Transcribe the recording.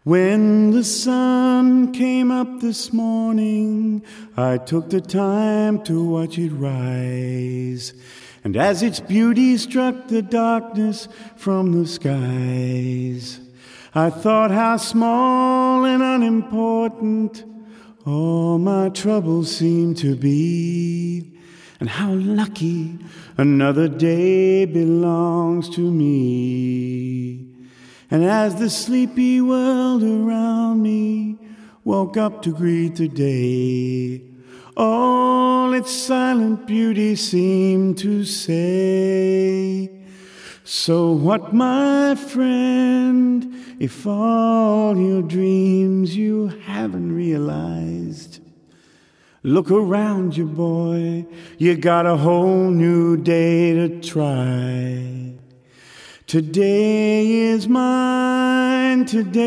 When the sun came up this morning, I took the time to watch it rise. And as its beauty struck the darkness from the skies, I thought how small and unimportant all my troubles seemed to be, and how lucky another day belongs to me. And as the sleepy world around me woke up to greet the day, all its silent beauty seemed to say, so what, my friend, if all your dreams you haven't realized? Look around you, boy, you got a whole new day to try. Today is mine, today